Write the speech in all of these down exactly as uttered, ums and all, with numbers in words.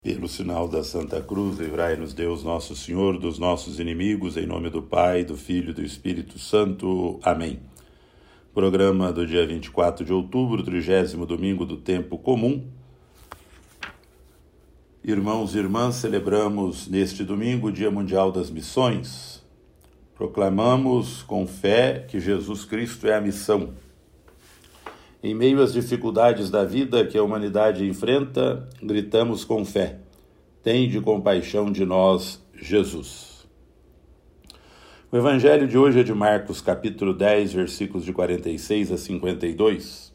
Pelo sinal da Santa Cruz, livrai-nos Deus nosso Senhor dos nossos inimigos, em nome do Pai, do Filho e do Espírito Santo. Amém. Programa do dia vinte e quatro de outubro, trigésimo domingo do tempo comum. Irmãos e irmãs, celebramos neste domingo o Dia Mundial das Missões. Proclamamos com fé que Jesus Cristo é a missão. Em meio às dificuldades da vida que a humanidade enfrenta, gritamos com fé: tende compaixão de nós, Jesus. O evangelho de hoje é de Marcos, capítulo dez, versículos de quarenta e seis a cinquenta e dois.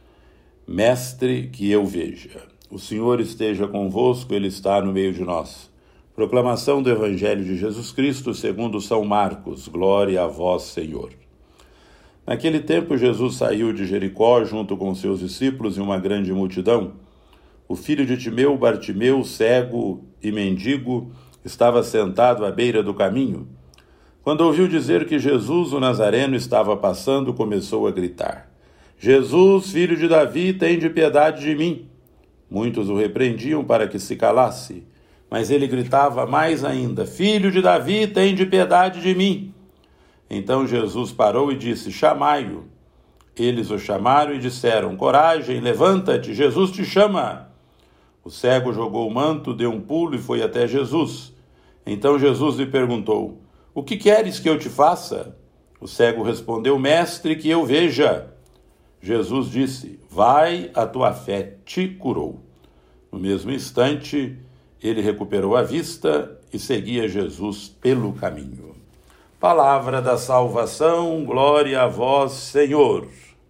Mestre, que eu veja. O Senhor esteja convosco, Ele está no meio de nós. Proclamação do evangelho de Jesus Cristo segundo São Marcos. Glória a vós, Senhor. Naquele tempo, Jesus saiu de Jericó junto com seus discípulos e uma grande multidão. O filho de Timeu, Bartimeu, cego e mendigo, estava sentado à beira do caminho. Quando ouviu dizer que Jesus, o Nazareno, estava passando, começou a gritar: Jesus, filho de Davi, tende piedade de mim. Muitos o repreendiam para que se calasse, mas ele gritava mais ainda: Filho de Davi, tende piedade de mim. Então Jesus parou e disse: chamai-o. Eles o chamaram e disseram: coragem, levanta-te, Jesus te chama. O cego jogou o manto, deu um pulo e foi até Jesus. Então Jesus lhe perguntou: o que queres que eu te faça? O cego respondeu: mestre, que eu veja. Jesus disse: vai, a tua fé te curou. No mesmo instante, ele recuperou a vista e seguia Jesus pelo caminho. Palavra da salvação, glória a vós, Senhor.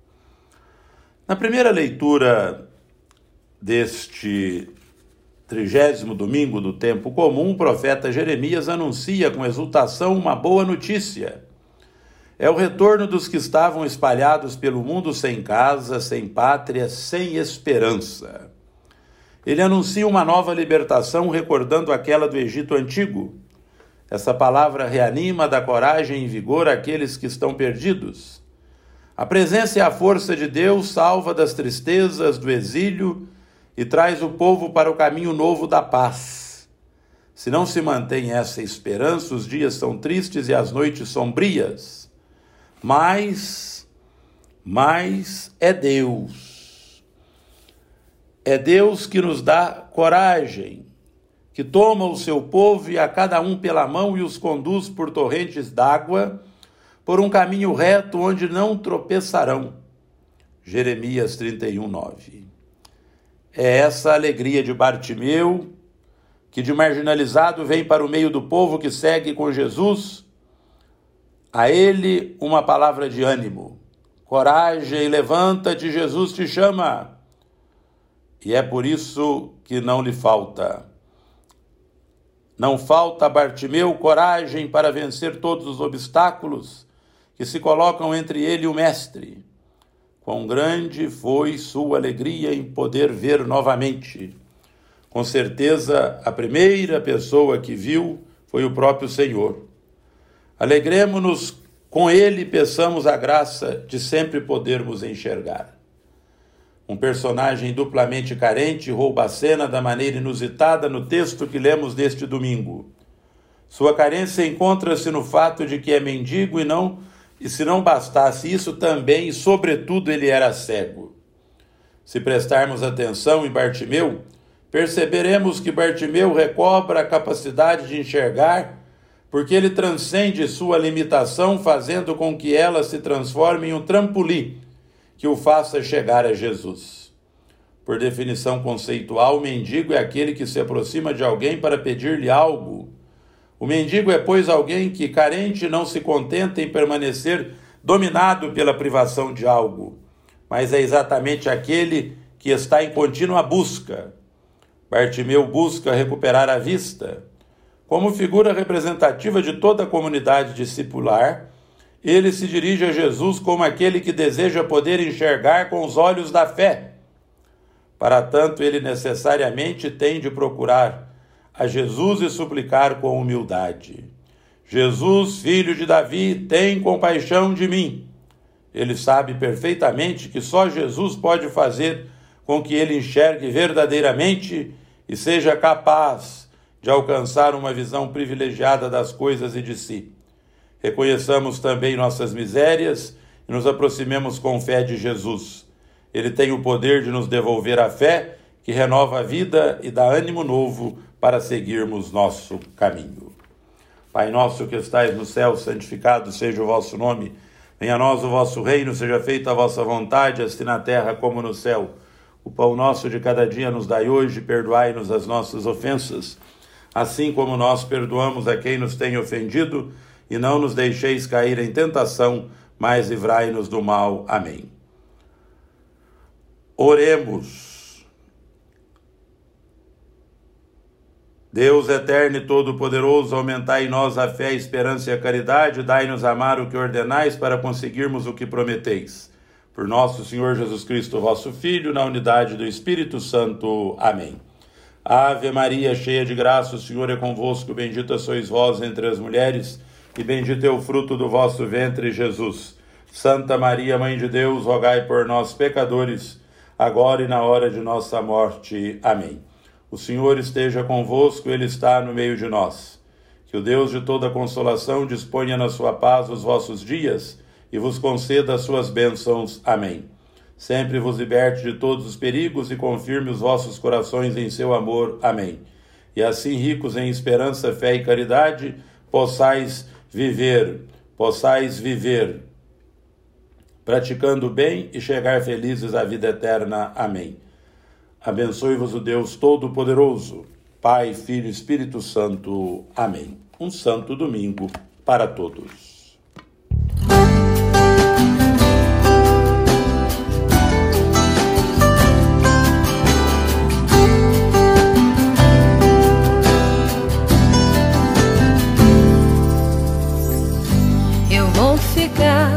Na primeira leitura deste trigésimo domingo do tempo comum, o profeta Jeremias anuncia com exultação uma boa notícia. É o retorno dos que estavam espalhados pelo mundo sem casa, sem pátria, sem esperança. Ele anuncia uma nova libertação, recordando aquela do Egito Antigo. Essa palavra reanima, dá coragem e vigor àqueles que estão perdidos. A presença e a força de Deus salva das tristezas, do exílio e traz o povo para o caminho novo da paz. Se não se mantém essa esperança, os dias são tristes e as noites sombrias. Mas, mas é Deus. É Deus que nos dá coragem, que toma o seu povo e a cada um pela mão e os conduz por torrentes d'água, por um caminho reto onde não tropeçarão. Jeremias trinta e um, nove. É essa a alegria de Bartimeu, que de marginalizado vem para o meio do povo que segue com Jesus. A ele uma palavra de ânimo: coragem, levanta-te, Jesus te chama. E é por isso que não lhe falta. Não falta a Bartimeu coragem para vencer todos os obstáculos que se colocam entre ele e o Mestre. Quão grande foi sua alegria em poder ver novamente. Com certeza, a primeira pessoa que viu foi o próprio Senhor. Alegremo-nos com ele e peçamos a graça de sempre podermos enxergar. Um personagem duplamente carente rouba a cena da maneira inusitada no texto que lemos deste domingo. Sua carência encontra-se no fato de que é mendigo e não, e se não bastasse isso também, e sobretudo, ele era cego. Se prestarmos atenção em Bartimeu, perceberemos que Bartimeu recobra a capacidade de enxergar, porque ele transcende sua limitação, fazendo com que ela se transforme em um trampolim que o faça chegar a Jesus. Por definição conceitual, o mendigo é aquele que se aproxima de alguém para pedir-lhe algo. O mendigo é, pois, alguém que, carente, não se contenta em permanecer dominado pela privação de algo, mas é exatamente aquele que está em contínua busca. Bartimeu busca recuperar a vista. Como figura representativa de toda a comunidade discipular, ele se dirige a Jesus como aquele que deseja poder enxergar com os olhos da fé. Para tanto, ele necessariamente tem de procurar a Jesus e suplicar com humildade: Jesus, filho de Davi, tem compaixão de mim. Ele sabe perfeitamente que só Jesus pode fazer com que ele enxergue verdadeiramente e seja capaz de alcançar uma visão privilegiada das coisas e de si. Reconheçamos também nossas misérias e nos aproximemos com fé de Jesus. Ele tem o poder de nos devolver a fé, que renova a vida e dá ânimo novo para seguirmos nosso caminho. Pai nosso que estais no céu, santificado seja o vosso nome. Venha a nós o vosso reino, seja feita a vossa vontade, assim na terra como no céu. O pão nosso de cada dia nos dai hoje, perdoai-nos as nossas ofensas, assim como nós perdoamos a quem nos tem ofendido, e não nos deixeis cair em tentação, mas livrai-nos do mal. Amém. Oremos. Deus eterno e todo-poderoso, aumentai em nós a fé, a esperança e a caridade, dai-nos amar o que ordenais para conseguirmos o que prometeis. Por nosso Senhor Jesus Cristo, vosso Filho, na unidade do Espírito Santo. Amém. Ave Maria, cheia de graça, o Senhor é convosco, bendita sois vós entre as mulheres, e bendito é o fruto do vosso ventre, Jesus. Santa Maria, Mãe de Deus, rogai por nós, pecadores, agora e na hora de nossa morte. Amém. O Senhor esteja convosco, Ele está no meio de nós. Que o Deus de toda consolação disponha na sua paz os vossos dias e vos conceda as suas bênçãos. Amém. Sempre vos liberte de todos os perigos e confirme os vossos corações em seu amor. Amém. E assim, ricos em esperança, fé e caridade, possais viver, possais viver, praticando o bem e chegar felizes à vida eterna. Amém. Abençoe-vos o Deus Todo-Poderoso, Pai, Filho e Espírito Santo. Amém. Um santo domingo para todos. Eu vou ficar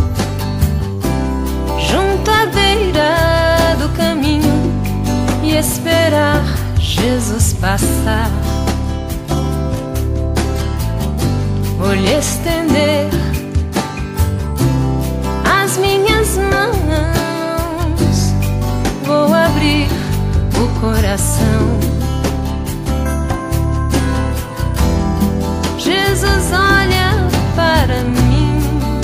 junto à beira do caminho e esperar Jesus passar. Vou lhe estender as minhas mãos, vou abrir o coração. Jesus olha para mim,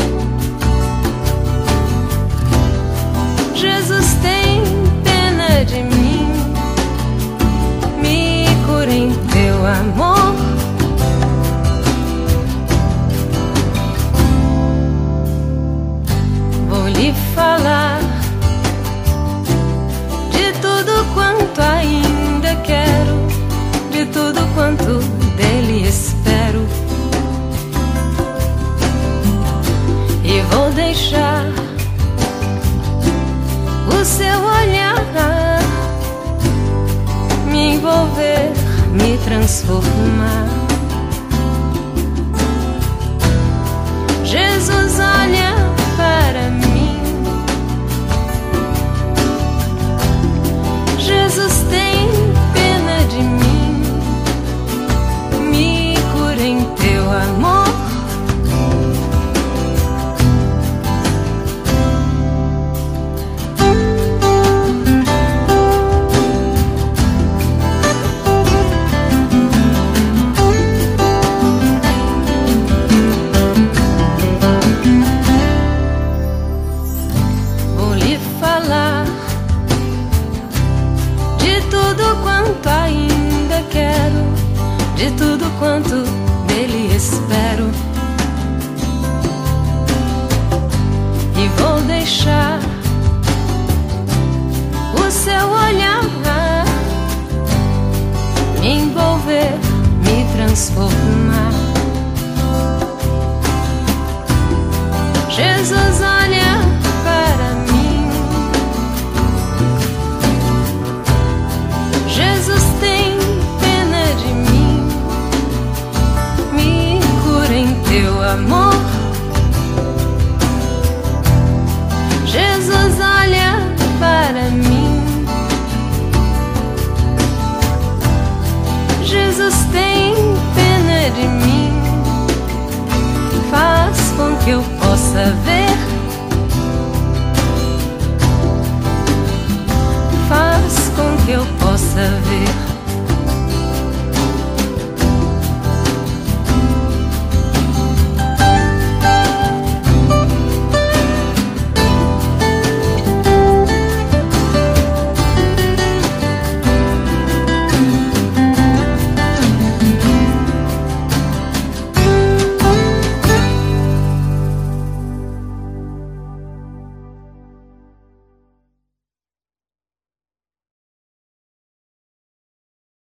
Jesus tem pena de mim, me cura em teu amor. Vou lhe falar de tudo quanto ainda quero, de tudo quanto dele espero. E vou deixar o seu olhar me envolver, me transformar. Jesus olha para mim, Jesus tem pena de mim, me cura em teu amor. De tudo quanto dele espero, e vou deixar o seu olhar me envolver, me transformar. Jesus olha para mim, Jesus tem pena de mim, me cura em teu amor. Jesus olha para mim, Jesus tem pena de mim, faz com que eu possa ver, faz com que eu possa ver.